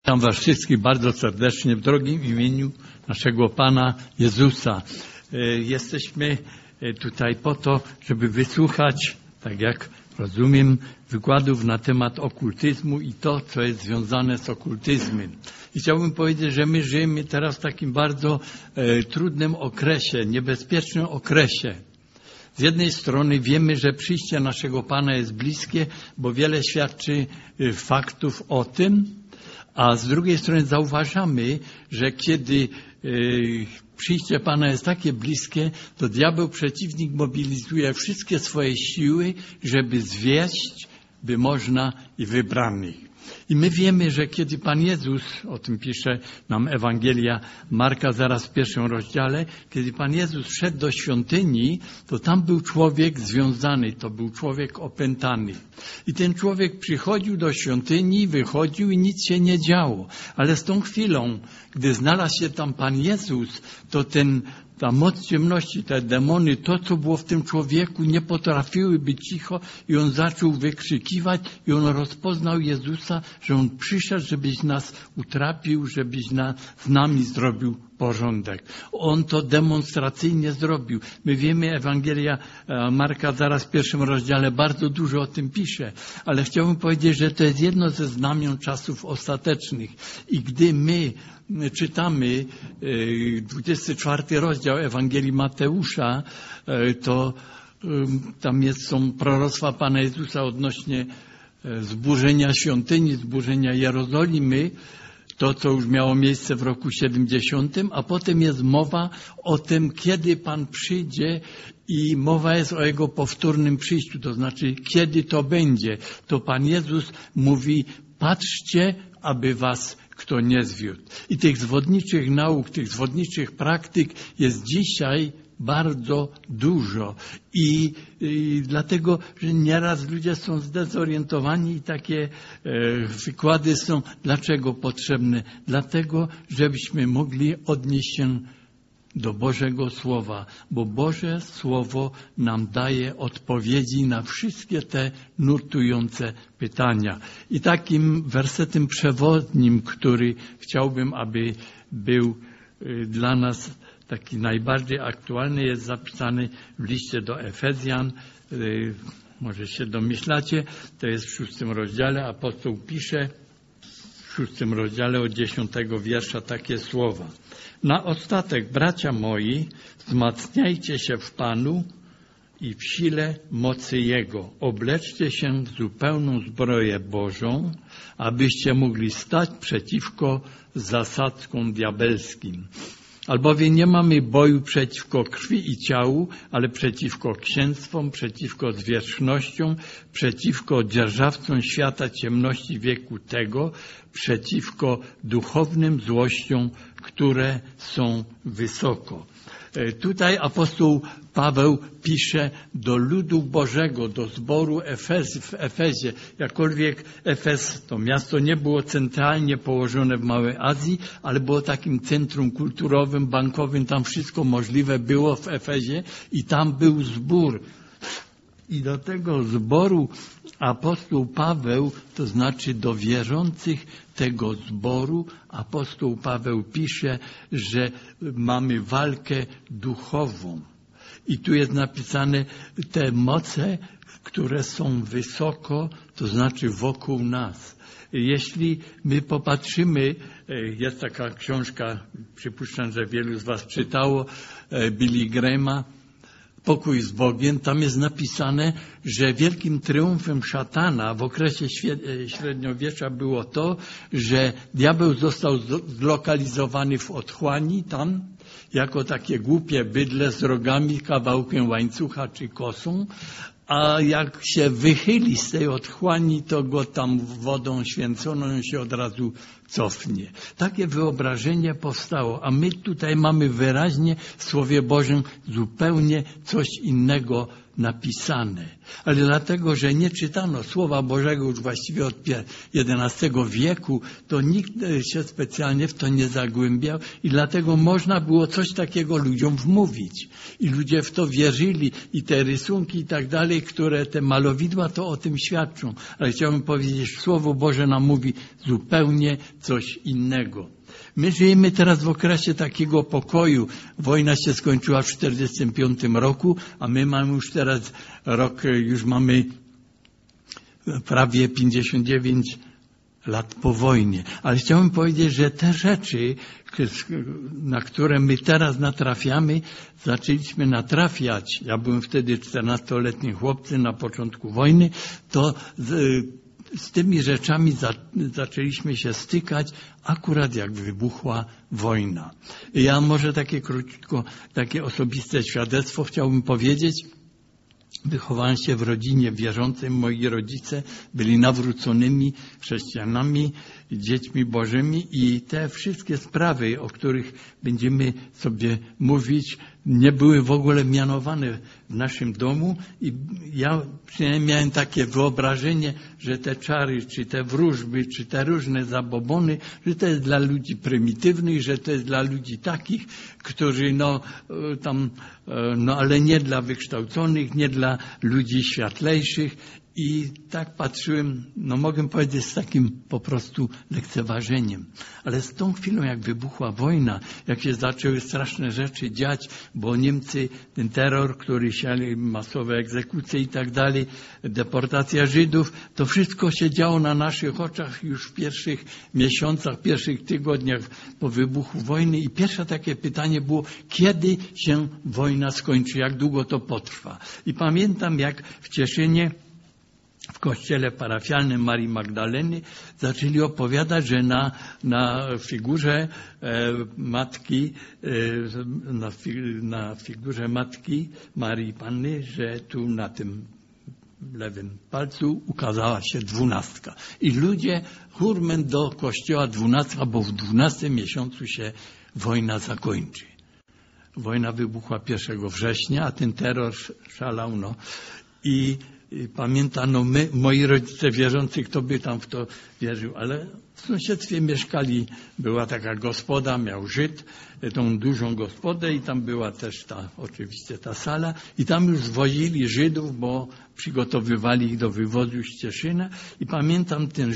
Witam Was wszystkich bardzo serdecznie w drogim imieniu naszego Pana Jezusa. Jesteśmy tutaj po to, żeby wysłuchać, tak jak rozumiem, wykładów na temat okultyzmu i to, co jest związane z okultyzmem. I chciałbym powiedzieć, że my żyjemy teraz w takim bardzo trudnym okresie, niebezpiecznym okresie. Z jednej strony wiemy, że przyjście naszego Pana jest bliskie, bo wiele świadczy faktów o tym, a z drugiej strony zauważamy, że kiedy przyjście Pana jest takie bliskie, to diabeł, przeciwnik, mobilizuje wszystkie swoje siły, żeby zwieść, by można i wybranych. I my wiemy, że kiedy Pan Jezus, o tym pisze nam Ewangelia Marka zaraz w 1 rozdziale, kiedy Pan Jezus szedł do świątyni, to tam był człowiek związany, to był człowiek opętany. I ten człowiek przychodził do świątyni, wychodził i nic się nie działo. Ale z tą chwilą, gdy znalazł się tam Pan Jezus, to ta moc ciemności, te demony, to co było w tym człowieku, nie potrafiły być cicho i on zaczął wykrzykiwać i on rozpoznał Jezusa, że on przyszedł, żebyś nas utrapił, żebyś z nami zrobił porządek. On to demonstracyjnie zrobił. My wiemy, Ewangelia Marka zaraz w 1 rozdziale bardzo dużo o tym pisze, ale chciałbym powiedzieć, że to jest jedno ze znamion czasów ostatecznych. I gdy my czytamy 24 rozdział Ewangelii Mateusza, to tam są proroctwa Pana Jezusa odnośnie zburzenia świątyni, zburzenia Jerozolimy, to, co już miało miejsce w roku 70, a potem jest mowa o tym, kiedy Pan przyjdzie i mowa jest o Jego powtórnym przyjściu, to znaczy, kiedy to będzie. To Pan Jezus mówi, patrzcie, aby was kto nie zwiódł. I tych zwodniczych nauk, tych zwodniczych praktyk jest dzisiaj bardzo dużo. I dlatego, że nieraz ludzie są zdezorientowani i takie wykłady są dlaczego potrzebne? Dlatego, żebyśmy mogli odnieść się do Bożego Słowa, bo Boże Słowo nam daje odpowiedzi na wszystkie te nurtujące pytania. I takim wersetem przewodnim, który chciałbym, aby był dla nas taki najbardziej aktualny, jest zapisany w liście do Efezjan. Może się domyślacie, to jest w 6 rozdziale. Apostoł pisze w 6 rozdziale od 10 wiersza takie słowa. Na ostatek, bracia moi, wzmacniajcie się w Panu i w sile mocy Jego. Obleczcie się w zupełną zbroję Bożą, abyście mogli stać przeciwko zasadzkom diabelskim. Albowiem nie mamy boju przeciwko krwi i ciału, ale przeciwko księstwom, przeciwko zwierzchnościom, przeciwko dzierżawcom świata ciemności wieku tego, przeciwko duchownym złościom, które są wysoko. Tutaj apostoł Paweł pisze do ludu Bożego, do zboru w Efezie. Jakkolwiek Efez, to miasto nie było centralnie położone w Małej Azji, ale było takim centrum kulturowym, bankowym, tam wszystko możliwe było w Efezie i tam był zbór. I do tego zboru apostoł Paweł, to znaczy do wierzących tego zboru, apostoł Paweł pisze, że mamy walkę duchową. I tu jest napisane te moce, które są wysoko, to znaczy wokół nas. Jeśli my popatrzymy, jest taka książka, przypuszczam, że wielu z was czytało, Billy Grahama, Pokój z Bogiem, tam jest napisane, że wielkim triumfem szatana w okresie średniowiecza było to, że diabeł został zlokalizowany w otchłani tam, jako takie głupie bydle z rogami, kawałkiem łańcucha czy kosą, a jak się wychyli z tej otchłani, to go tam wodą święconą on się od razu cofnie. Takie wyobrażenie powstało, a my tutaj mamy wyraźnie w Słowie Bożym zupełnie coś innego napisane. Ale dlatego, że nie czytano Słowa Bożego już właściwie od XI wieku, to nikt się specjalnie w to nie zagłębiał i dlatego można było coś takiego ludziom wmówić. I ludzie w to wierzyli i te rysunki i tak dalej, które te malowidła to o tym świadczą. Ale chciałbym powiedzieć, że Słowo Boże nam mówi zupełnie coś innego. My żyjemy teraz w okresie takiego pokoju. Wojna się skończyła w 1945 roku, a my mamy już teraz rok, już mamy prawie 59 lat po wojnie. Ale chciałbym powiedzieć, że te rzeczy, na które my teraz natrafiamy, zaczęliśmy natrafiać. Ja byłem wtedy 14-letnim chłopcem na początku wojny, to z tymi rzeczami zaczęliśmy się stykać akurat jak wybuchła wojna. Ja może krótko, takie osobiste świadectwo chciałbym powiedzieć. Wychowałem się w rodzinie wierzącej. Moi rodzice byli nawróconymi chrześcijanami, dziećmi bożymi i te wszystkie sprawy, o których będziemy sobie mówić, nie były w ogóle mianowane w naszym domu i ja przynajmniej miałem takie wyobrażenie, że te czary, czy te wróżby, czy te różne zabobony, że to jest dla ludzi prymitywnych, że to jest dla ludzi takich, którzy ale nie dla wykształconych, nie dla ludzi światlejszych. I tak patrzyłem, mogę powiedzieć z takim po prostu lekceważeniem. Ale z tą chwilą, jak wybuchła wojna, jak się zaczęły straszne rzeczy dziać, bo Niemcy, ten terror, który siali, masowe egzekucje i tak dalej, deportacja Żydów, to wszystko się działo na naszych oczach już w pierwszych miesiącach, pierwszych tygodniach po wybuchu wojny. I pierwsze takie pytanie było, kiedy się wojna skończy, jak długo to potrwa. I pamiętam, jak w Cieszynie, w kościele parafialnym Marii Magdaleny zaczęli opowiadać, że na figurze matki, na figurze matki Marii Panny, że tu na tym lewym palcu ukazała się 12. I ludzie hurment do kościoła 12, bo w 12 miesiącu się wojna zakończy. Wojna wybuchła 1 września, a ten terror szalał. I pamiętam, moi rodzice wierzący, kto by tam w to wierzył, ale w sąsiedztwie mieszkali, była taka gospoda, miał Żyd, tą dużą gospodę i tam była też oczywiście ta sala i tam już zwozili Żydów, bo przygotowywali ich do wywozu z Cieszyna i pamiętam ten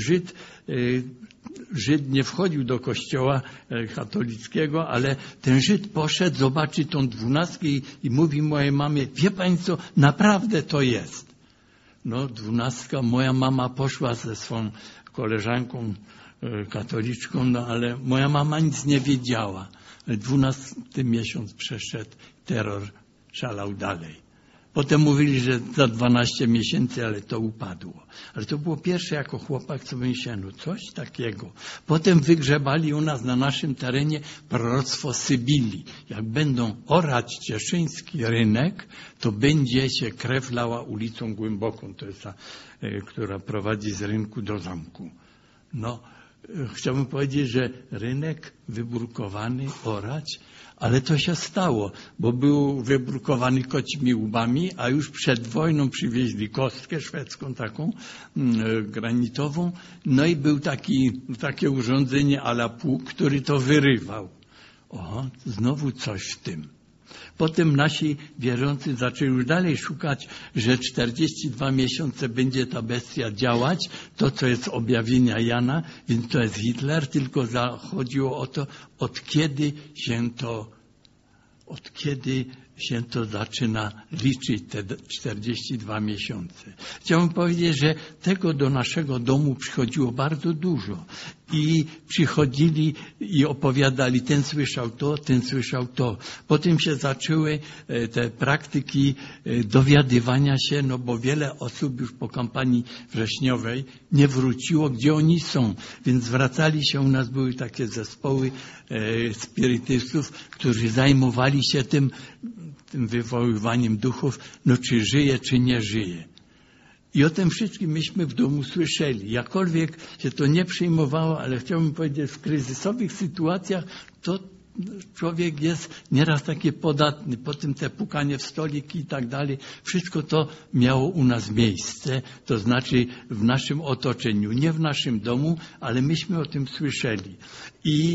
Żyd nie wchodził do kościoła katolickiego, ale ten Żyd poszedł zobaczyć tą 12 i mówi mojej mamie, wie pani co, naprawdę to jest. 12, moja mama poszła ze swoją koleżanką katoliczką, ale moja mama nic nie wiedziała. 12 miesiąc przeszedł, terror szalał dalej. Potem mówili, że za 12 miesięcy, ale to upadło. Ale to było pierwsze jako chłopak, co myślałem, coś takiego. Potem wygrzebali u nas na naszym terenie proroctwo Sybilii. Jak będą orać cieszyński rynek, to będzie się krew lała ulicą Głęboką. To jest ta, która prowadzi z rynku do zamku. Chciałbym powiedzieć, że rynek wybrukowany, orać, ale to się stało, bo był wybrukowany kocimi łbami, a już przed wojną przywieźli kostkę szwedzką taką granitową, i był takie urządzenie à la pług, który to wyrywał. Znowu coś w tym. Potem nasi wierzący zaczęli już dalej szukać, że 42 miesiące będzie ta bestia działać, to co jest objawienia Jana, więc to jest Hitler, tylko chodziło o to, od kiedy się to zaczyna liczyć, te 42 miesiące. Chciałbym powiedzieć, że tego do naszego domu przychodziło bardzo dużo. I przychodzili i opowiadali, ten słyszał to, ten słyszał to. Potem się zaczęły te praktyki dowiadywania się, bo wiele osób już po kampanii wrześniowej nie wróciło, gdzie oni są. Więc zwracali się, u nas były takie zespoły spirytystów, którzy zajmowali się tym wywoływaniem duchów, czy żyje, czy nie żyje. I o tym wszystkim myśmy w domu słyszeli. Jakkolwiek się to nie przyjmowało, ale chciałbym powiedzieć, w kryzysowych sytuacjach to człowiek jest nieraz taki podatny, potem te pukanie w stoliki i tak dalej. Wszystko to miało u nas miejsce, to znaczy w naszym otoczeniu, nie w naszym domu, ale myśmy o tym słyszeli. I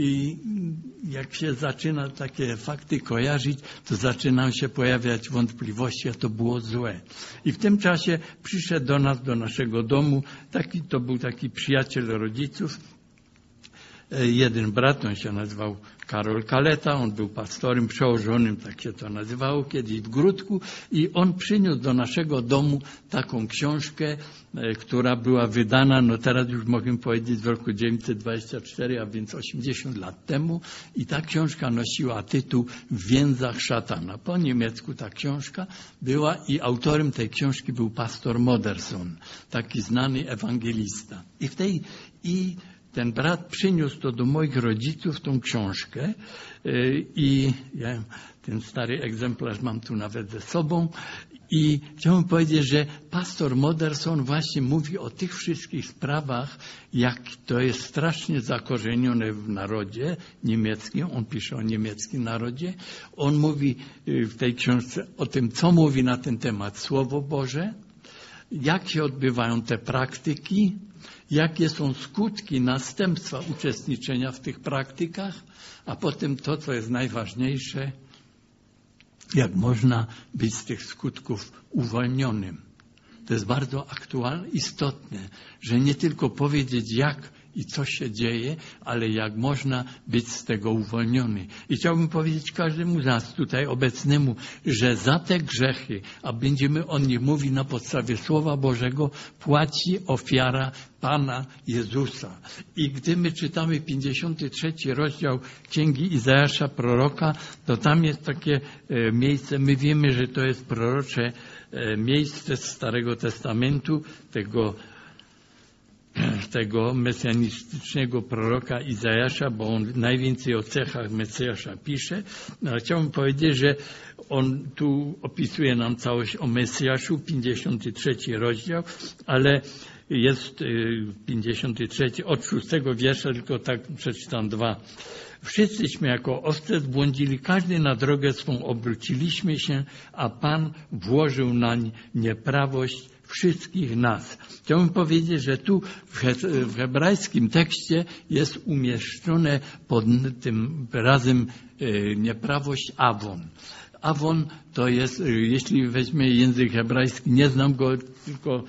jak się zaczyna takie fakty kojarzyć, to zaczynają się pojawiać wątpliwości, a to było złe. I w tym czasie przyszedł do nas, do naszego domu, to był taki przyjaciel rodziców, jeden brat, on się nazywał Karol Kaleta, on był pastorem przełożonym, tak się to nazywało kiedyś w Gródku, i on przyniósł do naszego domu taką książkę, która była wydana, no teraz już mogę powiedzieć, w roku 1924, a więc 80 lat temu, i ta książka nosiła tytuł W więzach szatana. Po niemiecku ta książka była i autorem tej książki był pastor Modersohn, taki znany ewangelista. I ten brat przyniósł to do moich rodziców, tą książkę, i ja ten stary egzemplarz mam tu nawet ze sobą, i chciałbym powiedzieć, że pastor Modersohn właśnie mówi o tych wszystkich sprawach, jak to jest strasznie zakorzenione w narodzie niemieckim. On pisze o niemieckim narodzie. On mówi w tej książce o tym, co mówi na ten temat Słowo Boże, jak się odbywają te praktyki, jakie są skutki, następstwa uczestniczenia w tych praktykach, a potem to, co jest najważniejsze, jak można być z tych skutków uwolnionym. To jest bardzo aktualne, istotne, że nie tylko powiedzieć, jak i co się dzieje, ale jak można być z tego uwolniony. I chciałbym powiedzieć każdemu z nas tutaj obecnemu, że za te grzechy, a będziemy o nich mówić na podstawie Słowa Bożego, płaci ofiara Pana Jezusa. I gdy my czytamy 53 rozdział Księgi Izajasza proroka, to tam jest takie miejsce, my wiemy, że to jest prorocze miejsce z Starego Testamentu, tego mesjanistycznego proroka Izajasza, bo on najwięcej o cechach Mesjasza pisze. Ale chciałbym powiedzieć, że on tu opisuje nam całość o Mesjaszu, 53 rozdział, ale jest 53 od 6 wiersza, tylko tak przeczytam 2. Wszyscyśmy jako owce zbłądzili, każdy na drogę swą obróciliśmy się, a Pan włożył nań nieprawość wszystkich nas. Chciałbym powiedzieć, że tu w hebrajskim tekście jest umieszczone pod tym wyrazem nieprawość awon. Awon to jest, jeśli weźmie język hebrajski, nie znam go, tylko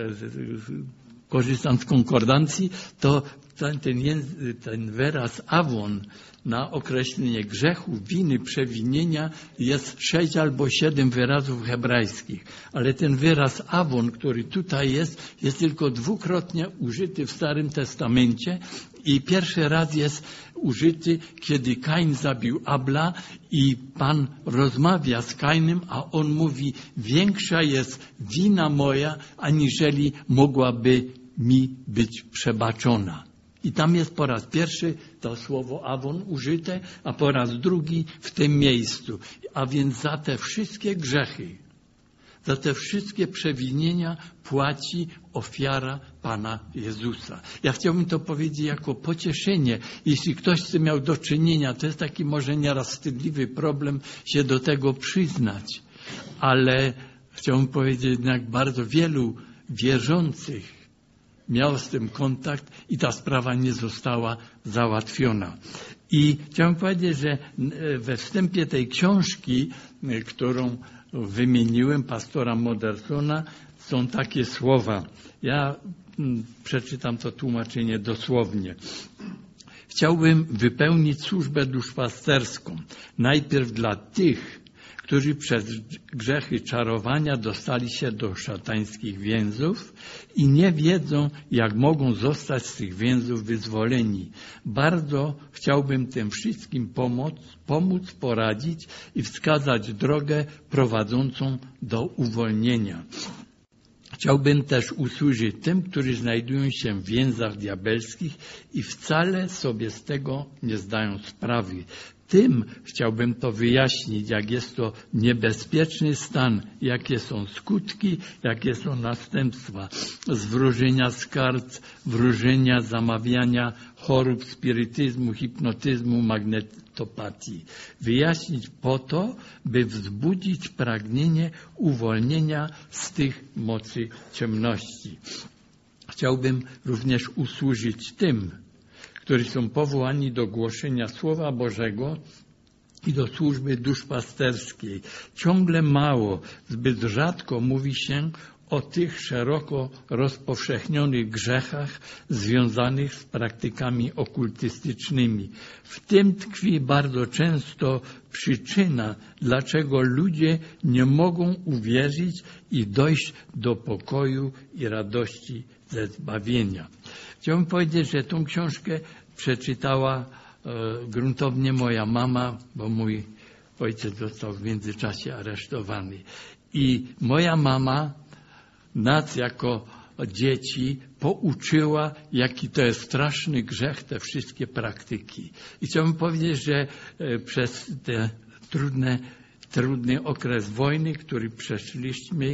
korzystam z konkordancji, to ten wyraz awon na określenie grzechu, winy, przewinienia jest 6 albo 7 wyrazów hebrajskich. Ale ten wyraz awon, który tutaj jest tylko dwukrotnie użyty w Starym Testamencie i pierwszy raz jest użyty, kiedy Kain zabił Abla i Pan rozmawia z Kainem, a on mówi, większa jest wina moja, aniżeli mogłaby mi być przebaczona. I tam jest po raz pierwszy to słowo awon użyte, a po raz drugi w tym miejscu. A więc za te wszystkie grzechy, za te wszystkie przewinienia płaci ofiara Pana Jezusa. Ja chciałbym to powiedzieć jako pocieszenie. Jeśli ktoś chce miał do czynienia, to jest taki może nieraz wstydliwy problem się do tego przyznać. Ale chciałbym powiedzieć, jednak bardzo wielu wierzących miał z tym kontakt i ta sprawa nie została załatwiona. I chciałem powiedzieć, że we wstępie tej książki, którą wymieniłem, pastora Modersohna, są takie słowa. Ja przeczytam to tłumaczenie dosłownie. Chciałbym wypełnić służbę duszpasterską. Najpierw dla tych, którzy przez grzechy czarowania dostali się do szatańskich więzów i nie wiedzą, jak mogą zostać z tych więzów wyzwoleni. Bardzo chciałbym tym wszystkim pomóc, poradzić i wskazać drogę prowadzącą do uwolnienia. Chciałbym też usłużyć tym, którzy znajdują się w więzach diabelskich i wcale sobie z tego nie zdają sprawy. tym chciałbym to wyjaśnić, jak jest to niebezpieczny stan, jakie są skutki, jakie są następstwa zwróżenia z kart, wróżenia, zamawiania, chorób, spirytyzmu, hipnotyzmu, magnetopatii. Wyjaśnić po to, by wzbudzić pragnienie uwolnienia z tych mocy ciemności. Chciałbym również usłużyć tym, którzy są powołani do głoszenia Słowa Bożego i do służby duszpasterskiej. Ciągle mało, zbyt rzadko mówi się o tych szeroko rozpowszechnionych grzechach związanych z praktykami okultystycznymi. W tym tkwi bardzo często przyczyna, dlaczego ludzie nie mogą uwierzyć i dojść do pokoju i radości ze zbawienia. Chciałbym powiedzieć, że tą książkę przeczytała gruntownie moja mama, bo mój ojciec został w międzyczasie aresztowany. I moja mama nas jako dzieci pouczyła, jaki to jest straszny grzech, te wszystkie praktyki. I chciałbym powiedzieć, że przez ten trudny okres wojny, który przeszliśmy,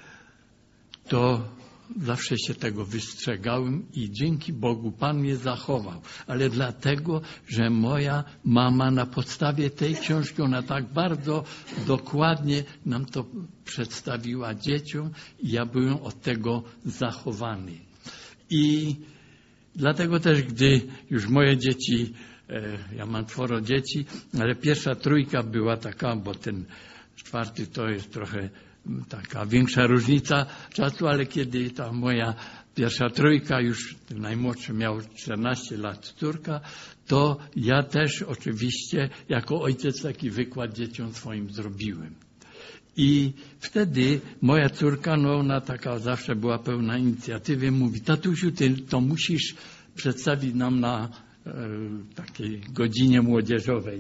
to zawsze się tego wystrzegałem i dzięki Bogu Pan mnie zachował. Ale dlatego, że moja mama na podstawie tej książki, ona tak bardzo dokładnie nam to przedstawiła dzieciom i ja byłem od tego zachowany. I dlatego też, gdy już moje dzieci, ja mam 4 dzieci, ale pierwsza trójka była taka, bo ten 4 to jest trochę taka większa różnica czasu, ale kiedy ta moja pierwsza trójka, już najmłodszy miał 14 lat, córka, to ja też oczywiście jako ojciec taki wykład dzieciom swoim zrobiłem. I wtedy moja córka, no ona taka zawsze była pełna inicjatywy, mówi: tatusiu, ty to musisz przedstawić nam na takiej godzinie młodzieżowej.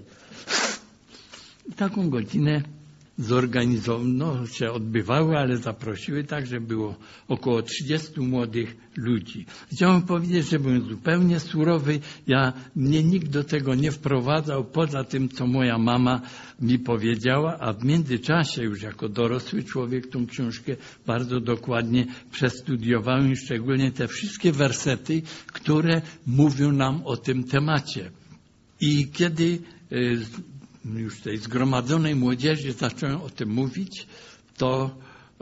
I taką godzinę zorganizowano, się odbywały, ale zaprosiły także było około 30 młodych ludzi. Chciałem powiedzieć, że byłem zupełnie surowy. Mnie nikt do tego nie wprowadzał, poza tym, co moja mama mi powiedziała, a w międzyczasie już jako dorosły człowiek tą książkę bardzo dokładnie przestudiowałem, szczególnie te wszystkie wersety, które mówią nam o tym temacie. I kiedy już tej zgromadzonej młodzieży zacząłem o tym mówić, to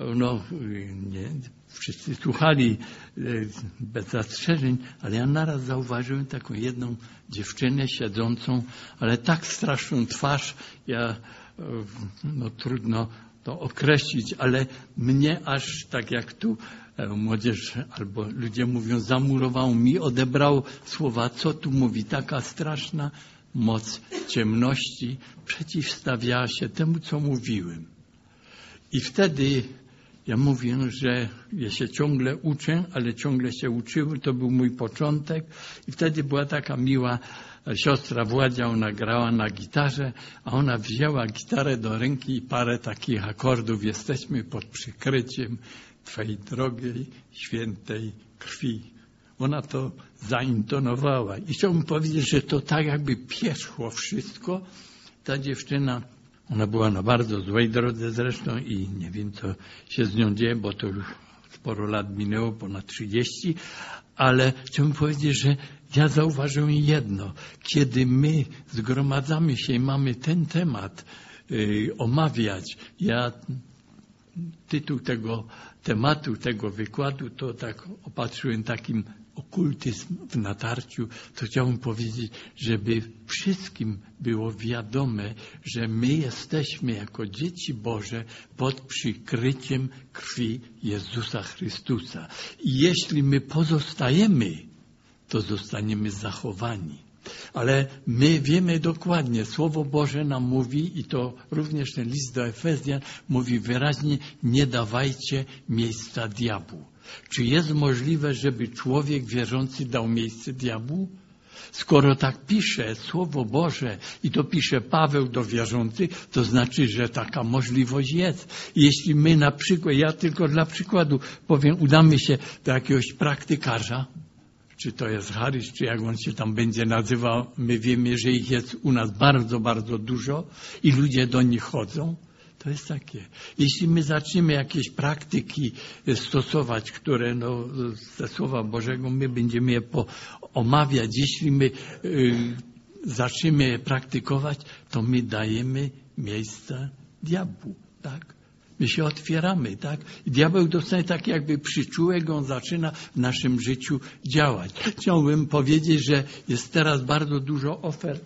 nie wszyscy słuchali bez zastrzeżeń, ale ja naraz zauważyłem taką jedną dziewczynę siedzącą, ale tak straszną twarz, trudno to określić, ale mnie aż tak jak tu młodzież albo ludzie mówią, zamurowało mi, odebrało słowa, co tu mówi, taka straszna moc ciemności przeciwstawiała się temu, co mówiłem. I wtedy ja mówię, że ja się ciągle uczę, ale ciągle się uczyłem. To był mój początek. I wtedy była taka miła siostra Władzia, ona grała na gitarze, a ona wzięła gitarę do ręki i parę takich akordów. Jesteśmy pod przykryciem Twej drogiej, świętej krwi. Ona to zaintonowała. I chciałbym powiedzieć, że to tak jakby pierzchło wszystko. Ta dziewczyna, ona była na bardzo złej drodze zresztą i nie wiem, co się z nią dzieje, bo to już sporo lat minęło, ponad 30, ale chciałbym powiedzieć, że ja zauważyłem jedno. Kiedy my zgromadzamy się i mamy ten temat omawiać, tytuł tego tematu, tego wykładu, to tak opatrzyłem takim okultyzm w natarciu, to chciałbym powiedzieć, żeby wszystkim było wiadome, że my jesteśmy jako dzieci Boże pod przykryciem krwi Jezusa Chrystusa. I jeśli my pozostajemy, to zostaniemy zachowani. Ale my wiemy dokładnie, Słowo Boże nam mówi, i to również ten list do Efezjan mówi wyraźnie, nie dawajcie miejsca diabłu. Czy jest możliwe, żeby człowiek wierzący dał miejsce diabłu? Skoro tak pisze Słowo Boże i to pisze Paweł do wierzących, to znaczy, że taka możliwość jest. I jeśli my na przykład, ja tylko dla przykładu powiem, udamy się do jakiegoś praktykarza, czy to jest Harysz, czy jak on się tam będzie nazywał. My wiemy, że ich jest u nas bardzo, bardzo dużo i ludzie do nich chodzą. To jest takie. Jeśli my zaczniemy jakieś praktyki stosować, które ze Słowa Bożego, my będziemy je omawiać. Jeśli my zaczniemy je praktykować, to my dajemy miejsce diabłu, tak? My się otwieramy, tak? I diabeł dostanie tak jakby przyczółek, on zaczyna w naszym życiu działać. Chciałbym powiedzieć, że jest teraz bardzo dużo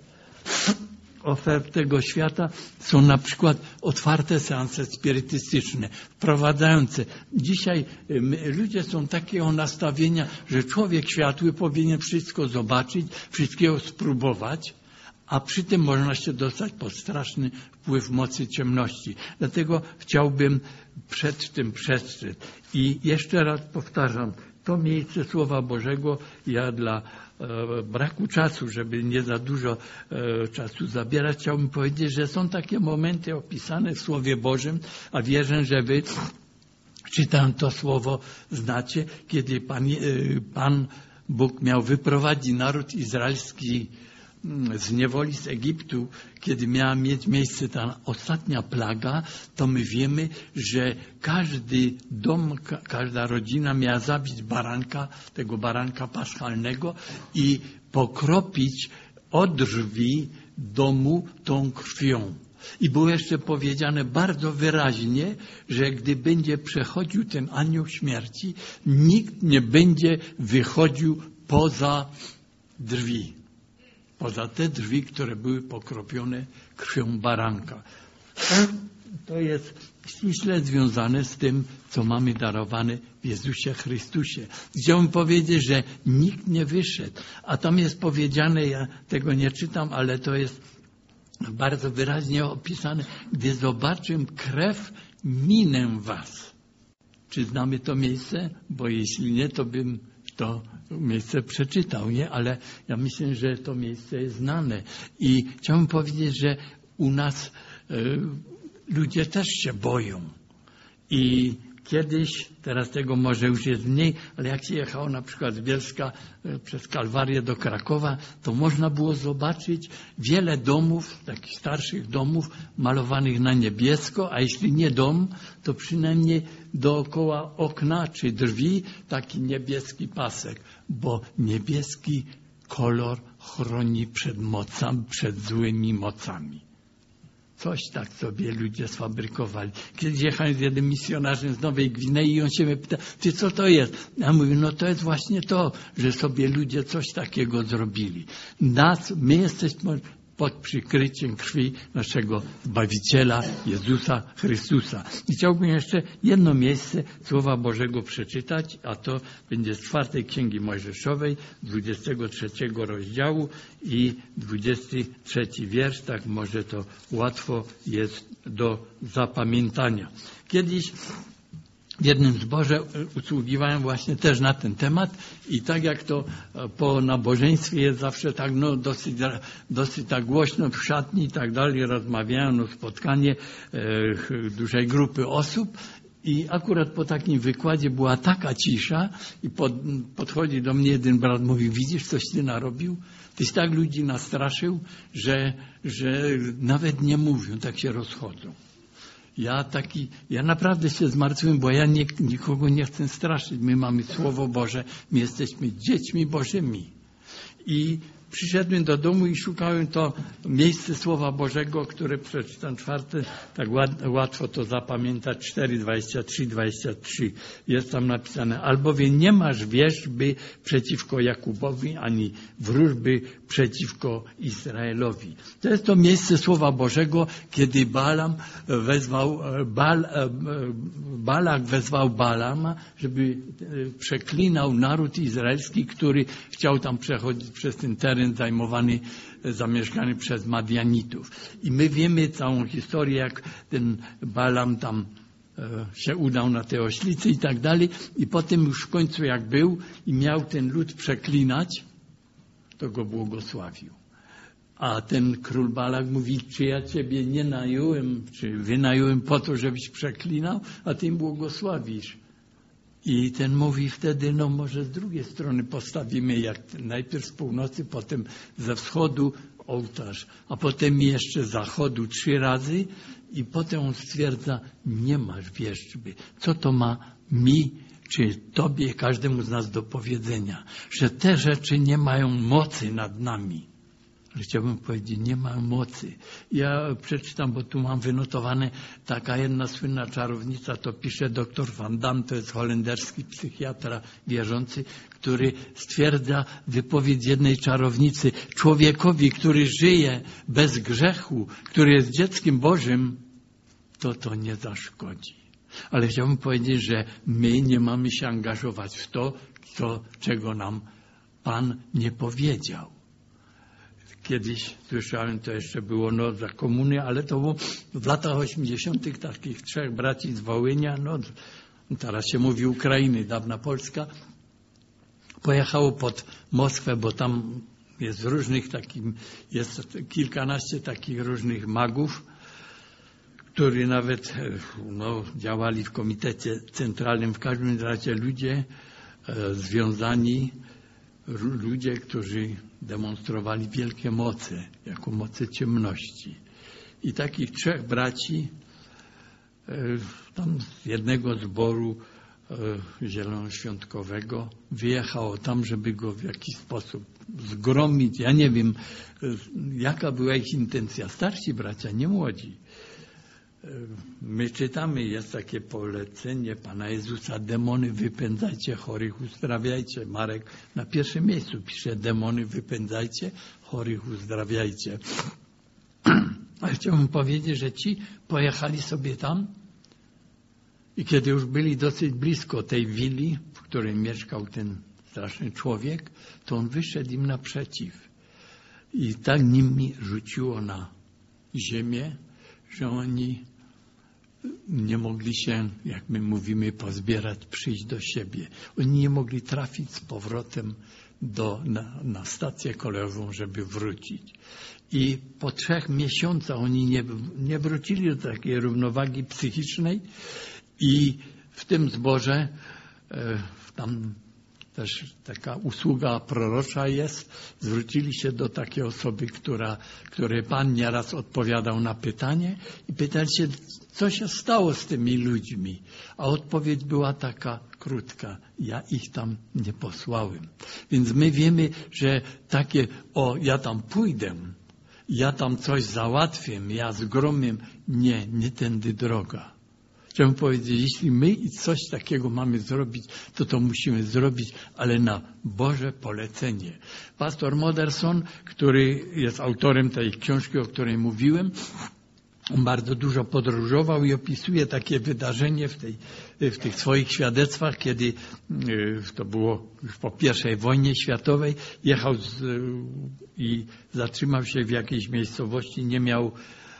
ofert tego świata. Są na przykład otwarte seanse spirytystyczne, wprowadzające. Dzisiaj ludzie są takiego nastawienia, że człowiek światły powinien wszystko zobaczyć, wszystkiego spróbować, a przy tym można się dostać pod straszny wpływ mocy ciemności. Dlatego chciałbym przed tym przestrzec. I jeszcze raz powtarzam, to miejsce Słowa Bożego ja dla braku czasu, żeby nie za dużo czasu zabierać, chciałbym powiedzieć, że są takie momenty opisane w Słowie Bożym, a wierzę, że wy czytając to Słowo znacie, kiedy Pan Bóg miał wyprowadzić naród izraelski z niewoli z Egiptu, kiedy miała mieć miejsce ta ostatnia plaga, to my wiemy, że każdy dom, każda rodzina miała zabić baranka, tego baranka paschalnego i pokropić od drzwi domu tą krwią. I było jeszcze powiedziane bardzo wyraźnie, że gdy będzie przechodził ten anioł śmierci, nikt nie będzie wychodził poza drzwi. Poza te drzwi, które były pokropione krwią baranka. To jest ściśle związane z tym, co mamy darowane w Jezusie Chrystusie. Chciałbym powiedzieć, że nikt nie wyszedł. A tam jest powiedziane, ja tego nie czytam, ale to jest bardzo wyraźnie opisane. Gdy zobaczę krew, minę was. Czy znamy to miejsce? Bo jeśli nie, to bym to miejsce przeczytał, nie? Ale ja myślę, że to miejsce jest znane. I chciałbym powiedzieć, że u nas ludzie też się boją. I kiedyś, teraz tego może już jest mniej, ale jak się jechało na przykład z Bielska przez Kalwarię do Krakowa, to można było zobaczyć wiele domów, takich starszych domów, malowanych na niebiesko, a jeśli nie dom, to przynajmniej dookoła okna czy drzwi taki niebieski pasek, bo niebieski kolor chroni przed mocami, przed złymi mocami. Coś tak sobie ludzie sfabrykowali. Kiedyś jechałem z jednym misjonarzem z Nowej Gwinei i on się mnie pyta, ty co to jest? Ja mówię, no to jest właśnie to, że sobie ludzie coś takiego zrobili. My jesteśmy pod przykryciem krwi naszego Zbawiciela, Jezusa Chrystusa. I chciałbym jeszcze jedno miejsce Słowa Bożego przeczytać, a to będzie z 4 Księgi Mojżeszowej, 23 rozdziału i 23 wiersz, tak może to łatwo jest do zapamiętania. Kiedyś w jednym zborze usługiwałem właśnie też na ten temat i tak jak to po nabożeństwie jest zawsze tak, dosyć tak głośno w szatni i tak dalej, rozmawiałem, spotkanie dużej grupy osób i akurat po takim wykładzie była taka cisza i podchodzi do mnie jeden brat, mówi, widzisz, coś ty narobił? Tyś tak ludzi nastraszył, że nawet nie mówią, tak się rozchodzą. Ja naprawdę się zmartwiłem, bo ja nikogo nie chcę straszyć. My mamy Słowo Boże, my jesteśmy dziećmi Bożymi. I przyszedłem do domu i szukałem to miejsce Słowa Bożego, które przeczytam 4, tak łatwo to zapamiętać, 4, 23, 23. Jest tam napisane, albowiem nie masz wierzby przeciwko Jakubowi, ani wróżby przeciwko Izraelowi. To jest to miejsce Słowa Bożego, kiedy Balak wezwał Balama, żeby przeklinał naród izraelski, który chciał tam przechodzić przez ten teren zamieszkany przez Madianitów. I my wiemy całą historię, jak ten Balam tam się udał na te oślice i tak dalej. I potem już w końcu jak był i miał ten lud przeklinać, to go błogosławił. A ten król Balak mówi, czy ja ciebie nie nająłem, czy wynająłem po to, żebyś przeklinał, a ty im błogosławisz. I ten mówi wtedy, no może z drugiej strony postawimy, jak najpierw z północy, potem ze wschodu ołtarz, a potem jeszcze z zachodu 3 razy i potem on stwierdza, nie masz wierzchby. Co to ma mi, czy tobie, każdemu z nas do powiedzenia? Że te rzeczy nie mają mocy nad nami. Ale chciałbym powiedzieć, nie mają mocy. Ja przeczytam, bo tu mam wynotowane, taka jedna słynna czarownica, to pisze dr Van Dam, to jest holenderski psychiatra wierzący, który stwierdza wypowiedź jednej czarownicy. Człowiekowi, który żyje bez grzechu, który jest dzieckiem Bożym, to nie zaszkodzi. Ale chciałbym powiedzieć, że my nie mamy się angażować w to, czego nam Pan nie powiedział. Kiedyś słyszałem, to jeszcze było za komuny, ale to było w latach 80. takich 3 braci z Wołynia, teraz się mówi Ukrainy, dawna Polska, pojechało pod Moskwę, bo tam jest jest kilkanaście takich różnych magów, którzy nawet działali w komitecie centralnym. W każdym razie ludzie związani, ludzie, którzy demonstrowali wielkie moce, jako moce ciemności. I takich 3 braci tam z jednego zboru zielonoświątkowego wyjechało tam, żeby go w jakiś sposób zgromić. Ja nie wiem, jaka była ich intencja. Starsi bracia, nie młodzi. My czytamy, jest takie polecenie Pana Jezusa, demony wypędzajcie, chorych uzdrawiajcie. Marek na pierwszym miejscu pisze, demony wypędzajcie, chorych uzdrawiajcie. Ale chciałbym powiedzieć, że ci pojechali sobie tam i kiedy już byli dosyć blisko tej willi, w której mieszkał ten straszny człowiek, to on wyszedł im naprzeciw. I tak nimi rzuciło na ziemię, że oni nie mogli się, jak my mówimy, pozbierać, przyjść do siebie. Oni nie mogli trafić z powrotem na stację kolejową, żeby wrócić. I po 3 miesiącach oni nie wrócili do takiej równowagi psychicznej i w tym zborze tam też taka usługa prorocza jest. Zwrócili się do takiej osoby, której Pan nieraz odpowiadał na pytanie i pytali się, co się stało z tymi ludźmi. A odpowiedź była taka krótka. Ja ich tam nie posłałem. Więc my wiemy, że takie, ja tam pójdę, ja tam coś załatwię, ja zgromię. Nie tędy droga. Chciałbym powiedzieć, jeśli my coś takiego mamy zrobić, to musimy zrobić, ale na Boże polecenie. Pastor Moderson, który jest autorem tej książki, o której mówiłem, on bardzo dużo podróżował i opisuje takie wydarzenie w tych swoich świadectwach, kiedy to było już po I wojnie światowej, jechał i zatrzymał się w jakiejś miejscowości, nie miał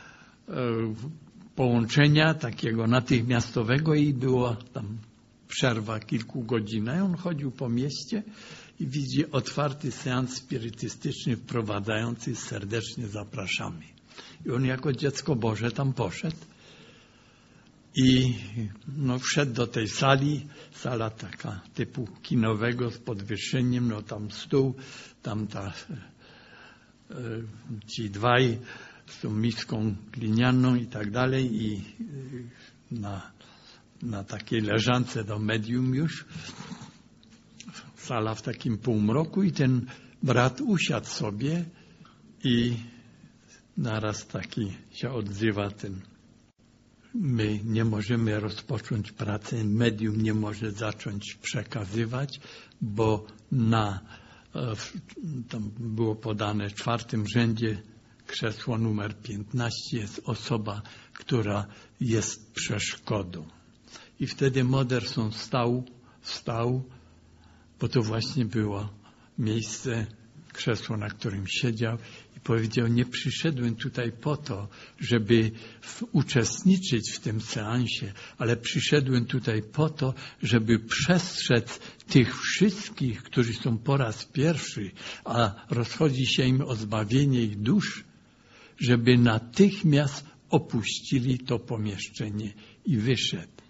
połączenia takiego natychmiastowego i była tam przerwa kilku godzin. I on chodził po mieście i widzi otwarty seans spirytystyczny wprowadzający, serdecznie zapraszamy. I on jako dziecko Boże tam poszedł i wszedł do tej sali, sala taka typu kinowego z podwyższeniem, tam stół, tam ci dwaj z tą miską glinianą i tak dalej i na takiej leżance do medium już, sala w takim półmroku i ten brat usiadł sobie i naraz taki się odzywa ten. My nie możemy rozpocząć pracy, medium nie może zacząć przekazywać, bo tam było podane w 4. rzędzie krzesło numer 15 jest osoba, która jest przeszkodą. I wtedy Moderson wstał, bo to właśnie było miejsce, krzesło, na którym siedział i powiedział, nie przyszedłem tutaj po to, żeby uczestniczyć w tym seansie, ale przyszedłem tutaj po to, żeby przestrzec tych wszystkich, którzy są po raz pierwszy, a rozchodzi się im o zbawienie ich dusz, żeby natychmiast opuścili to pomieszczenie i wyszedł.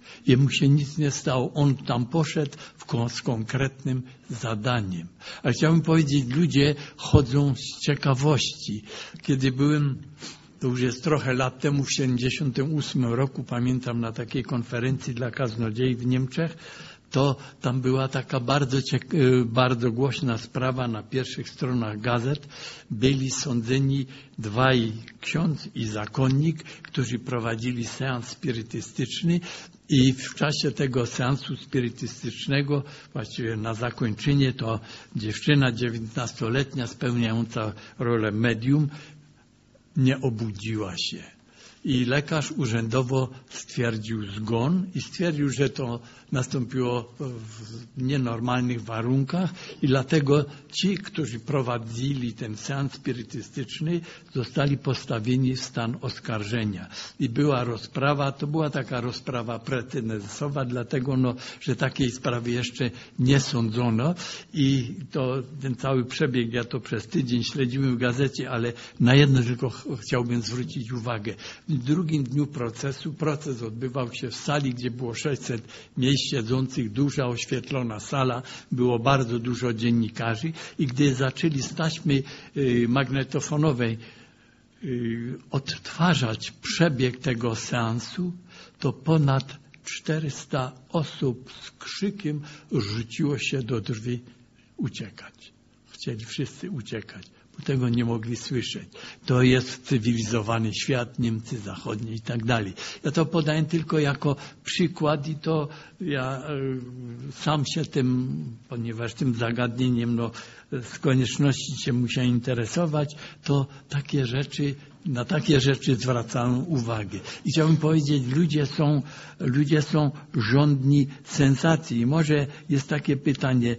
Jemu się nic nie stało. On tam poszedł z konkretnym zadaniem. Ale chciałbym powiedzieć, ludzie chodzą z ciekawości. Kiedy byłem, to już jest trochę lat temu, w 1978 roku, pamiętam, na takiej konferencji dla kaznodziei w Niemczech, to tam była taka bardzo głośna sprawa na pierwszych stronach gazet. Byli sądzeni dwaj ksiądz i zakonnik, którzy prowadzili seans spirytystyczny i w czasie tego seansu spirytystycznego, właściwie na zakończenie, to dziewczyna 19-letnia spełniająca rolę medium nie obudziła się. I lekarz urzędowo stwierdził zgon i stwierdził, że to nastąpiło w nienormalnych warunkach i dlatego ci, którzy prowadzili ten seans spirytystyczny, zostali postawieni w stan oskarżenia. I była rozprawa, to była taka rozprawa precedensowa, dlatego że takiej sprawy jeszcze nie sądzono i to ten cały przebieg, ja to przez tydzień śledziłem w gazecie, ale na jedno tylko chciałbym zwrócić uwagę. W drugim dniu procesu, proces odbywał się w sali, gdzie było 600 miejsc siedzących, duża oświetlona sala, było bardzo dużo dziennikarzy i gdy zaczęli z taśmy magnetofonowej odtwarzać przebieg tego seansu, to ponad 400 osób z krzykiem rzuciło się do drzwi uciekać. Chcieli wszyscy uciekać. Tego nie mogli słyszeć. To jest cywilizowany świat, Niemcy zachodnie i tak dalej. Ja to podaję tylko jako przykład i to ja sam się tym, ponieważ tym zagadnieniem z konieczności się musiałem interesować, to na takie rzeczy zwracałem uwagę. I chciałbym powiedzieć, ludzie są żądni sensacji. I może jest takie pytanie,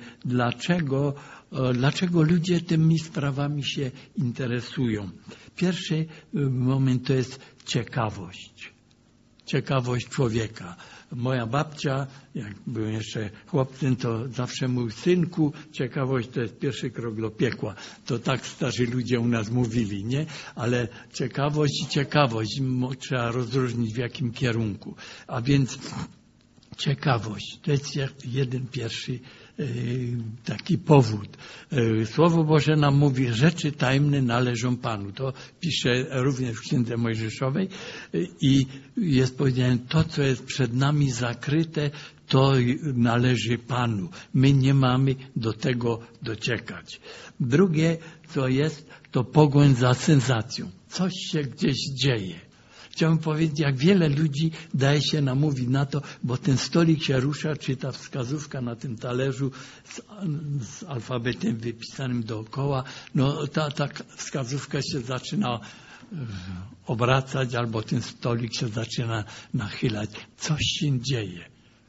dlaczego ludzie tymi sprawami się interesują? Pierwszy moment to jest ciekawość. Ciekawość człowieka. Moja babcia, jak byłem jeszcze chłopcem, to zawsze mówił: synku, ciekawość to jest pierwszy krok do piekła. To tak starzy ludzie u nas mówili, nie? Ale ciekawość i ciekawość trzeba rozróżnić w jakim kierunku. A więc ciekawość to jest jeden pierwszy taki powód. Słowo Boże nam mówi, rzeczy tajemne należą Panu. To pisze również w Księdze Mojżeszowej i jest powiedziane, to co jest przed nami zakryte, to należy Panu. My nie mamy do tego dociekać. Drugie, co jest, to pogoń za sensacją. Coś się gdzieś dzieje. Chciałbym powiedzieć, jak wiele ludzi daje się namówić na to, bo ten stolik się rusza, czy ta wskazówka na tym talerzu z alfabetem wypisanym dookoła, ta wskazówka się zaczyna obracać, albo ten stolik się zaczyna nachylać. Coś się dzieje.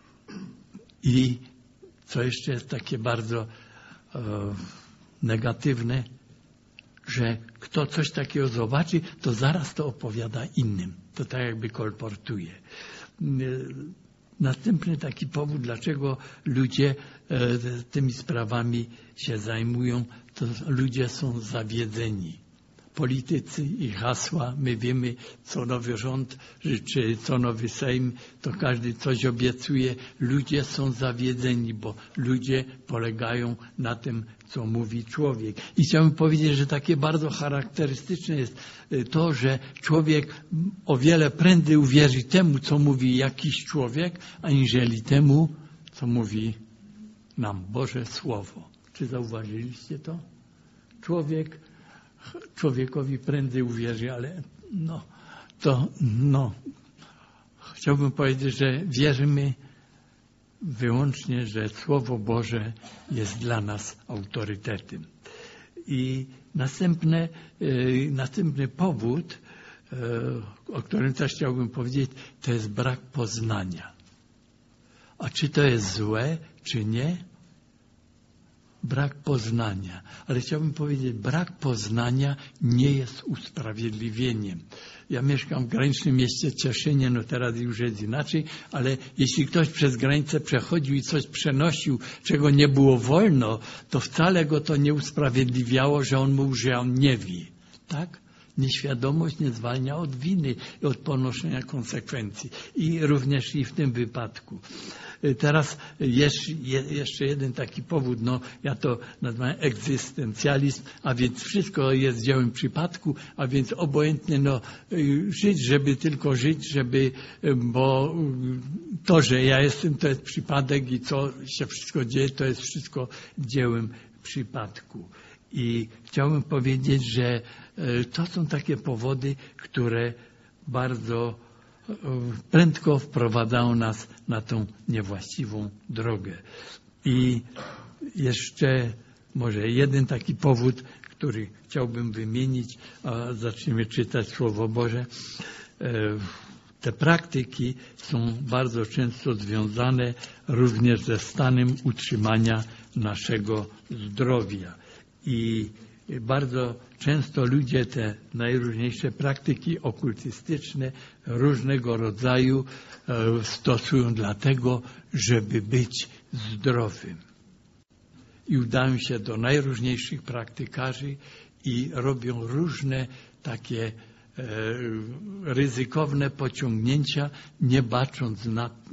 I co jeszcze jest takie bardzo negatywne, że kto coś takiego zobaczy, to zaraz to opowiada innym. To tak jakby kolportuje. Następny taki powód, dlaczego ludzie tymi sprawami się zajmują, to ludzie są zawiedzeni. Politycy i hasła, my wiemy, co nowy rząd, czy co nowy Sejm, to każdy coś obiecuje. Ludzie są zawiedzeni, bo ludzie polegają na tym, co mówi człowiek. I chciałbym powiedzieć, że takie bardzo charakterystyczne jest to, że człowiek o wiele prędzej uwierzy temu, co mówi jakiś człowiek, aniżeli temu, co mówi nam Boże Słowo. Czy zauważyliście to? Człowiekowi prędzej uwierzy, ale chciałbym powiedzieć, że wierzymy wyłącznie, że Słowo Boże jest dla nas autorytetem. I następny powód, o którym też chciałbym powiedzieć, to jest brak poznania. A czy to jest złe, czy nie? Brak poznania. Ale chciałbym powiedzieć, brak poznania nie jest usprawiedliwieniem. Ja mieszkam w granicznym mieście Cieszynie, teraz już jest inaczej, ale jeśli ktoś przez granicę przechodził i coś przenosił, czego nie było wolno, to wcale go to nie usprawiedliwiało, że on mówił, że on nie wie. Tak? nieświadomość nie zwalnia od winy i od ponoszenia konsekwencji. I również i w tym wypadku. Teraz jeszcze jeden taki powód, ja to nazywam egzystencjalizm, a więc wszystko jest dziełem przypadku, a więc obojętnie żyć, żeby tylko żyć, bo to, że ja jestem, to jest przypadek i co się wszystko dzieje, to jest wszystko dziełem przypadku. I chciałbym powiedzieć, że to są takie powody, które bardzo prędko wprowadzają nas na tą niewłaściwą drogę. I jeszcze może jeden taki powód, który chciałbym wymienić, a zaczniemy czytać Słowo Boże. Te praktyki są bardzo często związane również ze stanem utrzymania naszego zdrowia. I bardzo często ludzie te najróżniejsze praktyki okultystyczne różnego rodzaju stosują dlatego, żeby być zdrowym. I udają się do najróżniejszych praktykarzy i robią różne takie ryzykowne pociągnięcia, nie bacząc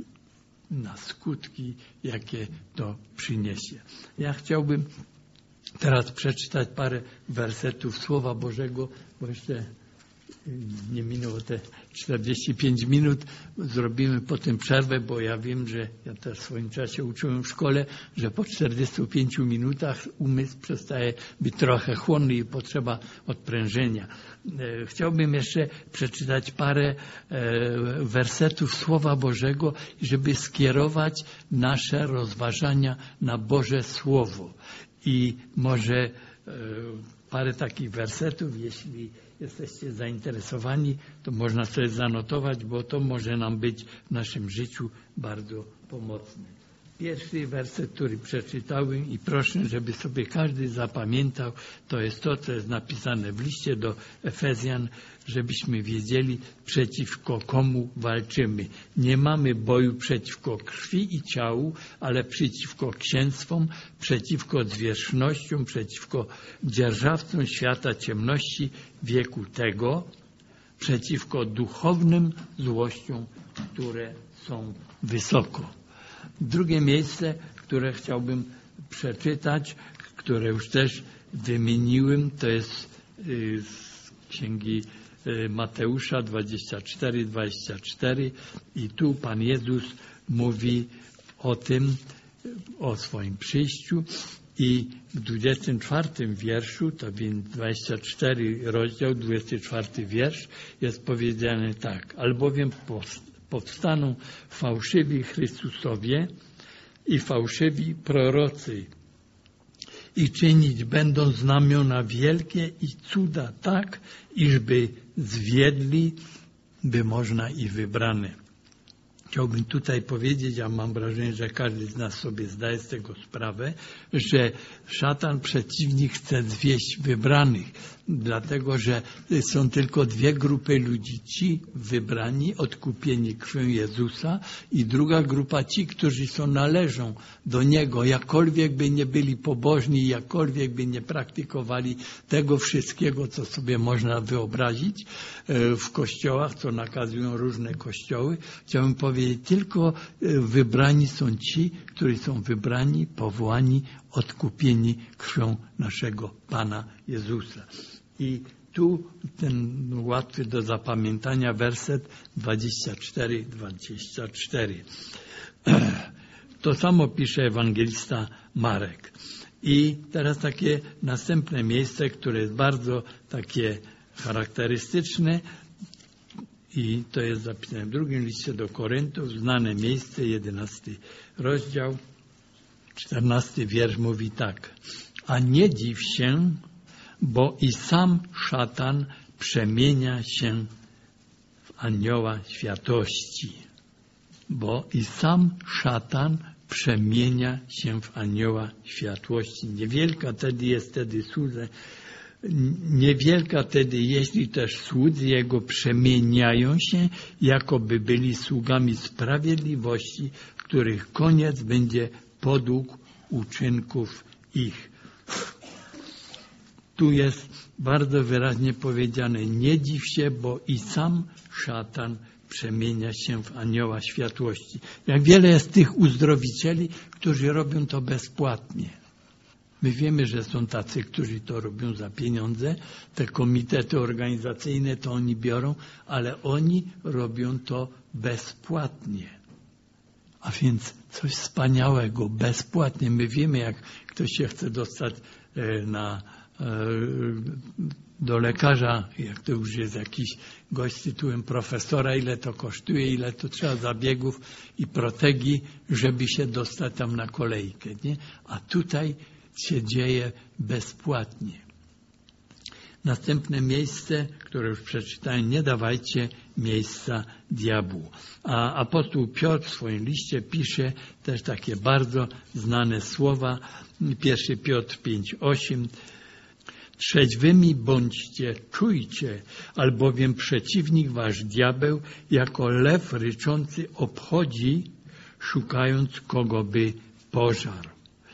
na skutki, jakie to przyniesie. Ja chciałbym teraz przeczytać parę wersetów Słowa Bożego, bo jeszcze nie minęło te 45 minut. Zrobimy potem przerwę, bo ja wiem, że ja też w swoim czasie uczyłem w szkole, że po 45 minutach umysł przestaje być trochę chłonny i potrzeba odprężenia. Chciałbym jeszcze przeczytać parę wersetów Słowa Bożego, żeby skierować nasze rozważania na Boże Słowo. I może parę takich wersetów, jeśli jesteście zainteresowani, to można sobie zanotować, bo to może nam być w naszym życiu bardzo pomocne. Pierwszy werset, który przeczytałem i proszę, żeby sobie każdy zapamiętał, to jest to, co jest napisane w liście do Efezjan, żebyśmy wiedzieli, przeciwko komu walczymy. Nie mamy boju przeciwko krwi i ciału, ale przeciwko księstwom, przeciwko zwierzchnościom, przeciwko dzierżawcom świata ciemności wieku tego, przeciwko duchownym złościom, które są wysoko. Drugie miejsce, które chciałbym przeczytać, które już też wymieniłem, to jest z Księgi Mateusza 24:24 i tu Pan Jezus mówi o tym, o swoim przyjściu i w 24 wierszu, to więc 24 rozdział, 24 wiersz jest powiedziane tak: albowiem powstaną fałszywi Chrystusowie i fałszywi prorocy i czynić będą znamiona wielkie i cuda tak, iżby zwiedli, by można i wybrane. Chciałbym tutaj powiedzieć, a mam wrażenie, że każdy z nas sobie zdaje z tego sprawę, że szatan, przeciwnik, chce zwieść wybranych, dlatego że są tylko dwie grupy ludzi. Ci wybrani, odkupieni krwią Jezusa i druga grupa, ci, którzy należą do Niego, jakkolwiek by nie byli pobożni, jakkolwiek by nie praktykowali tego wszystkiego, co sobie można wyobrazić w kościołach, co nakazują różne kościoły. Chciałbym powiedzieć, tylko wybrani są ci, którzy są wybrani, powołani, odkupieni krwią naszego Pana Jezusa. I tu ten łatwy do zapamiętania werset 24:24. To samo pisze ewangelista Marek. I teraz takie następne miejsce, które jest bardzo takie charakterystyczne, i to jest zapisane w drugim liście do Koryntów, znane miejsce, 11 rozdział, 14 wiersz mówi tak: a nie dziw się, bo i sam szatan przemienia się w anioła światłości. Bo i sam szatan przemienia się w anioła światłości. Niewielka tedy jest słudze. Niewielka tedy, jeśli też słudzy Jego przemieniają się, jakoby byli sługami sprawiedliwości, których koniec będzie podług uczynków ich. Tu jest bardzo wyraźnie powiedziane: nie dziw się, bo i sam szatan przemienia się w anioła światłości. Jak wiele jest tych uzdrowicieli, którzy robią to bezpłatnie. My wiemy, że są tacy, którzy to robią za pieniądze. Te komitety organizacyjne to oni biorą, ale oni robią to bezpłatnie. A więc coś wspaniałego, bezpłatnie. My wiemy, jak ktoś się chce dostać do lekarza, jak to już jest jakiś gość z tytułem profesora, ile to kosztuje, ile to trzeba zabiegów i protegi, żeby się dostać tam na kolejkę. Nie? A tutaj się dzieje bezpłatnie. Następne miejsce, które już przeczytałem: nie dawajcie miejsca diabłu. A apostoł Piotr w swoim liście pisze też takie bardzo znane słowa. 1 Piotr 5:8. Trzeźwymi bądźcie, czujcie, albowiem przeciwnik wasz diabeł jako lew ryczący obchodzi, szukając kogo by pożarł.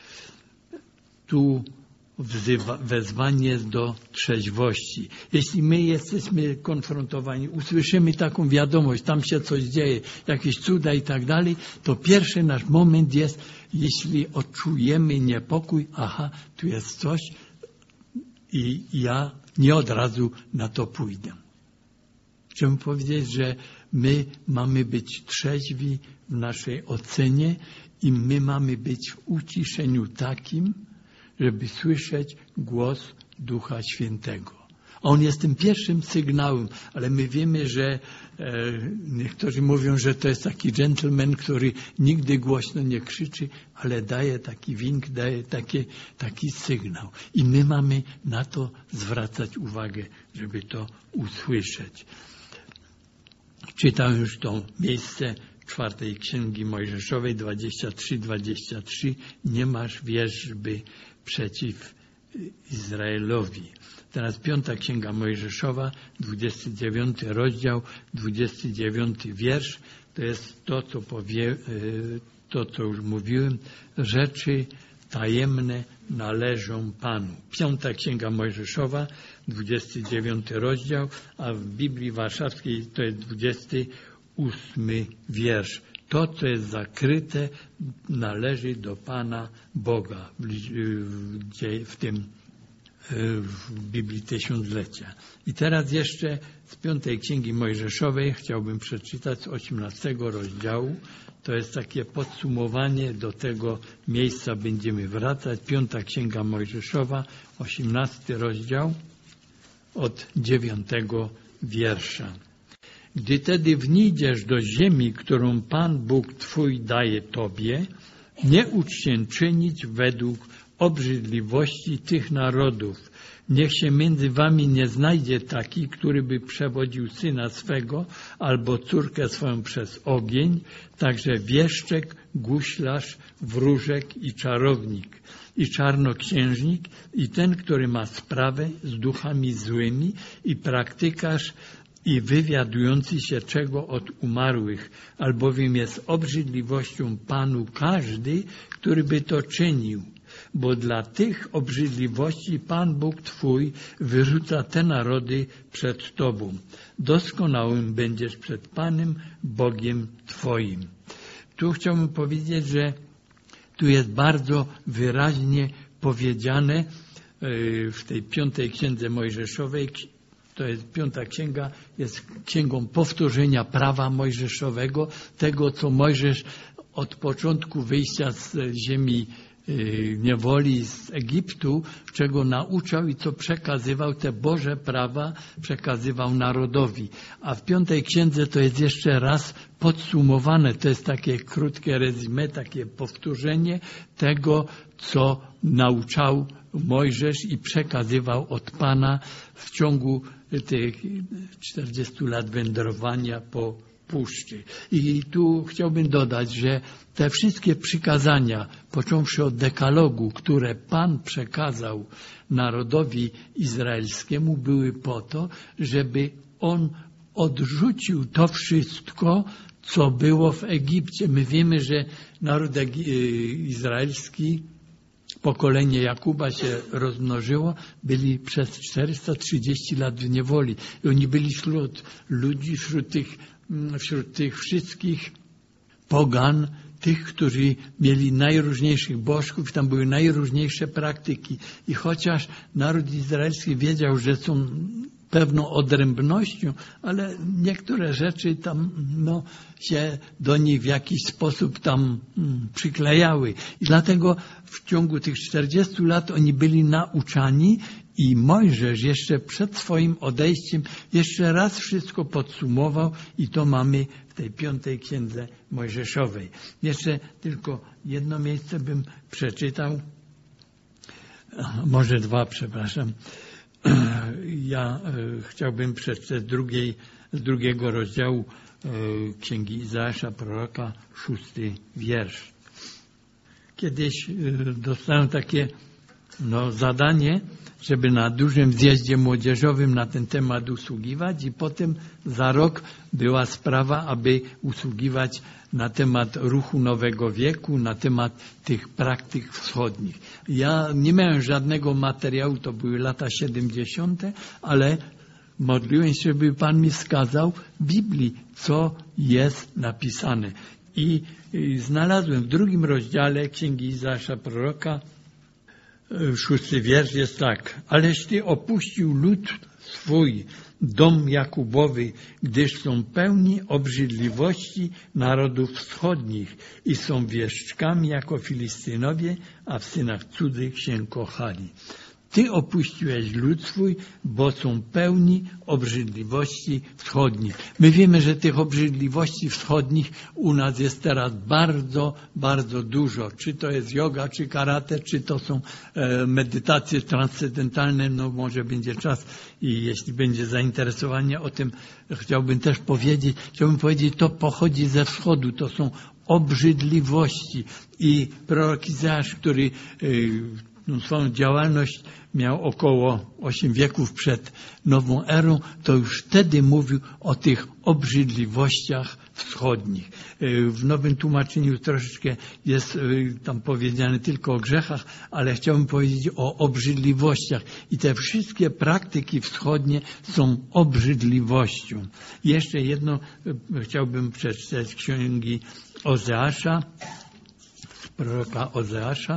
Tu wezwanie jest do trzeźwości. Jeśli my jesteśmy konfrontowani, usłyszymy taką wiadomość, tam się coś dzieje, jakieś cuda i tak dalej, to pierwszy nasz moment jest, jeśli odczujemy niepokój, aha, tu jest coś i ja nie od razu na to pójdę. Chciałbym powiedzieć, że my mamy być trzeźwi w naszej ocenie i my mamy być w uciszeniu takim, żeby słyszeć głos Ducha Świętego. On jest tym pierwszym sygnałem, ale my wiemy, że niektórzy mówią, że to jest taki gentleman, który nigdy głośno nie krzyczy, ale daje taki wink, daje taki sygnał. I my mamy na to zwracać uwagę, żeby to usłyszeć. Czytam już to miejsce 4 Księgi Mojżeszowej 23:23. Nie masz wierzby przeciw Izraelowi. Teraz 5 Księga Mojżeszowa, 29 rozdział, 29 wiersz. To jest to, co już mówiłem. Rzeczy tajemne należą Panu. 5 Księga Mojżeszowa, 29 rozdział, a w Biblii Warszawskiej to jest 28 wiersz. To, co jest zakryte, należy do Pana Boga w Biblii Tysiąclecia. I teraz jeszcze z 5 Księgi Mojżeszowej chciałbym przeczytać z 18 rozdziału. To jest takie podsumowanie, do tego miejsca będziemy wracać. 5 Księga Mojżeszowa, 18 rozdział, od 9 wiersza. Gdy tedy wnijdziesz do ziemi, którą Pan Bóg Twój daje Tobie, nie ucz się czynić według obrzydliwości tych narodów. Niech się między wami nie znajdzie taki, który by przewodził syna swego albo córkę swoją przez ogień, także wieszczek, guślarz, wróżek i czarownik, i czarnoksiężnik, i ten, który ma sprawę z duchami złymi, i praktykarz, i wywiadujący się czego od umarłych, albowiem jest obrzydliwością Panu każdy, który by to czynił. Bo dla tych obrzydliwości Pan Bóg Twój wyrzuca te narody przed Tobą. Doskonałym będziesz przed Panem Bogiem Twoim. Tu chciałbym powiedzieć, że tu jest bardzo wyraźnie powiedziane w tej 5 Księdze Mojżeszowej. To jest 5 księga, jest księgą powtórzenia prawa mojżeszowego, tego, co Mojżesz od początku wyjścia z ziemi niewoli, z Egiptu, czego nauczał i co przekazywał, te Boże prawa przekazywał narodowi. A w 5 księdze to jest jeszcze raz podsumowane, to jest takie krótkie resume, takie powtórzenie tego, co nauczał Mojżesz i przekazywał od Pana w ciągu tych 40 lat wędrowania po puszczy. I tu chciałbym dodać, że te wszystkie przykazania, począwszy od dekalogu, które Pan przekazał narodowi izraelskiemu, były po to, żeby on odrzucił to wszystko, co było w Egipcie. My wiemy, że naród izraelski pokolenie Jakuba się rozmnożyło, byli przez 430 lat w niewoli. I oni byli wśród ludzi, wśród tych wszystkich pogan, tych, którzy mieli najróżniejszych bożków, tam były najróżniejsze praktyki. I chociaż naród izraelski wiedział, że są pewną odrębnością, ale niektóre rzeczy tam się do nich w jakiś sposób tam przyklejały. I dlatego w ciągu tych 40 lat oni byli nauczani i Mojżesz jeszcze przed swoim odejściem jeszcze raz wszystko podsumował i to mamy w tej 5. księdze Mojżeszowej. Jeszcze tylko jedno miejsce bym przeczytał, może 2, przepraszam. Ja chciałbym przeczytać z 2 rozdziału Księgi Izajasza, proroka, 6 wiersz. Kiedyś dostałem takie zadanie, żeby na dużym zjeździe młodzieżowym na ten temat usługiwać i potem za rok była sprawa, aby usługiwać na temat ruchu nowego wieku, na temat tych praktyk wschodnich. Ja nie miałem żadnego materiału, to były lata 70., ale modliłem się, żeby Pan mi wskazał w Biblii, co jest napisane. I znalazłem w 2 rozdziale Księgi Izajasza proroka, 6 wiersz jest tak. Ależ Ty opuścił lud swój, dom Jakubowy, gdyż są pełni obrzydliwości narodów wschodnich i są wieszczkami jako Filistynowie, a w synach cudzych się kochali. Ty opuściłeś lud swój, bo są pełni obrzydliwości wschodnich. My wiemy, że tych obrzydliwości wschodnich u nas jest teraz bardzo, bardzo dużo. Czy to jest joga, czy karate, czy to są medytacje transcendentalne. Może będzie czas i jeśli będzie zainteresowanie o tym, chciałbym powiedzieć, to pochodzi ze wschodu. To są obrzydliwości. I prorok Izajasz, który swoją działalność miał około 8 wieków przed nową erą, to już wtedy mówił o tych obrzydliwościach wschodnich. W nowym tłumaczeniu troszeczkę jest tam powiedziane tylko o grzechach, ale chciałbym powiedzieć o obrzydliwościach. I te wszystkie praktyki wschodnie są obrzydliwością. Jeszcze jedno chciałbym przeczytać z księgi Ozeasza, z proroka Ozeasza.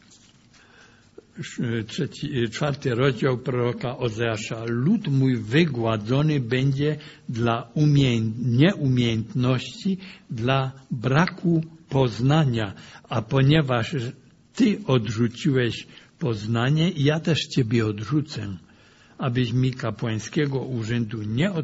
4 rozdział proroka Ozeasza. Lud mój wygładzony będzie dla nieumiejętności, dla braku poznania, a ponieważ Ty odrzuciłeś poznanie, ja też Ciebie odrzucę, abyś mi kapłańskiego urzędu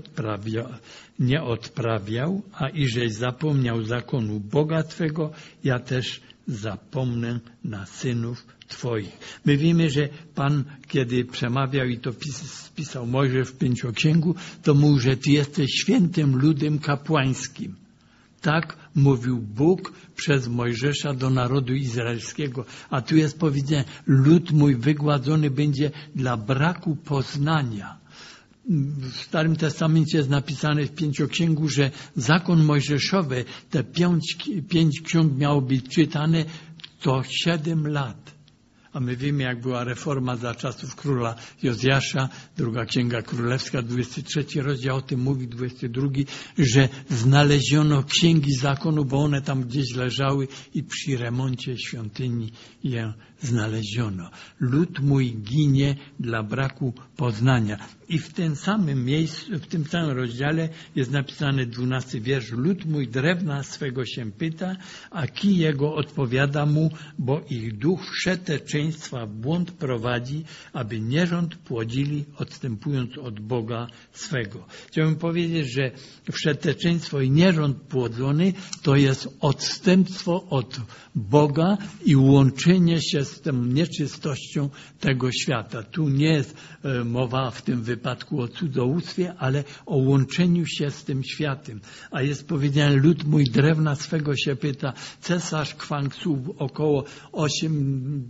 nie odprawiał, a iżeś zapomniał zakonu Boga Twego, ja też zapomnę na synów Twoich. My wiemy, że Pan, kiedy przemawiał i to spisał Mojżesz w 5księgu, to mówił, że Ty jesteś świętym ludem kapłańskim. Tak mówił Bóg przez Mojżesza do narodu izraelskiego. A tu jest powiedziane, lud mój wygładzony będzie dla braku poznania. W Starym Testamencie jest napisane w 5księgu, że zakon mojżeszowy, te 5 ksiąg miało być czytane co 7 lat. A my wiemy, jak była reforma za czasów króla Jozjasza, 2 Księga Królewska, 23 rozdział o tym mówi, 22, że znaleziono księgi zakonu, bo one tam gdzieś leżały i przy remoncie świątyni je znaleziono. Lud mój ginie dla braku poznania. I w tym samym miejscu, w tym samym rozdziale jest napisany 12 wiersz. Lud mój drewna swego się pyta, a kij jego odpowiada mu, bo ich duch wszeteczeństwa w błąd prowadzi, aby nierząd płodzili, odstępując od Boga swego. Chciałbym powiedzieć, że wszeteczeństwo i nierząd płodzony to jest odstępstwo od Boga i łączenie się z tą nieczystością tego świata. Tu nie jest mowa w tym wypadku o cudzołóstwie, ale o łączeniu się z tym światem. A jest powiedziane, lud mój drewna swego się pyta. Cesarz Kwangsu około 8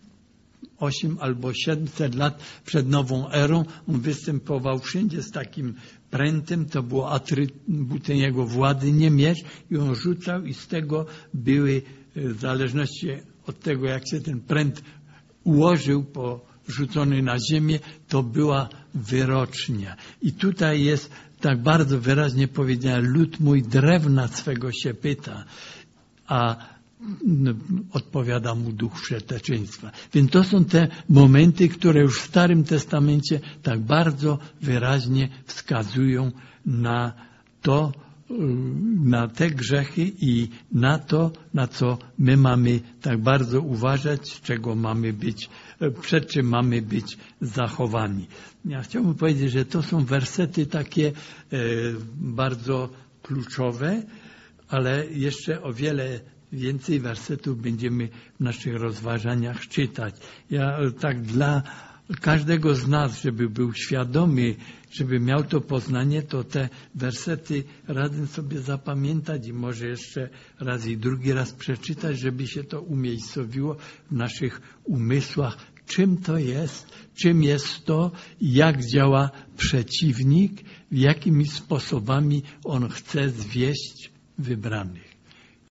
albo 700 lat przed nową erą, on występował wszędzie z takim prętem, to było atrybutem jego władzy, nie miecz, i on rzucał i z tego były, w zależności od tego, jak się ten pręt ułożył porzucony na ziemię, to była wyrocznia. I tutaj jest tak bardzo wyraźnie powiedziane, lud mój drewna swego się pyta, a odpowiada mu duch wszeteczeństwa. Więc to są te momenty, które już w Starym Testamencie tak bardzo wyraźnie wskazują na to, na te grzechy i na to, na co my mamy tak bardzo uważać, czego mamy być, przed czym mamy być zachowani. Ja chciałbym powiedzieć, że to są wersety takie bardzo kluczowe, ale jeszcze o wiele więcej wersetów będziemy w naszych rozważaniach czytać. Ja tak dla każdego z nas, żeby był świadomy, żeby miał to poznanie, to te wersety razem sobie zapamiętać i może jeszcze raz i drugi raz przeczytać, żeby się to umiejscowiło w naszych umysłach. Czym to jest? Czym jest to? Jak działa przeciwnik? Jakimi sposobami on chce zwieść wybranych?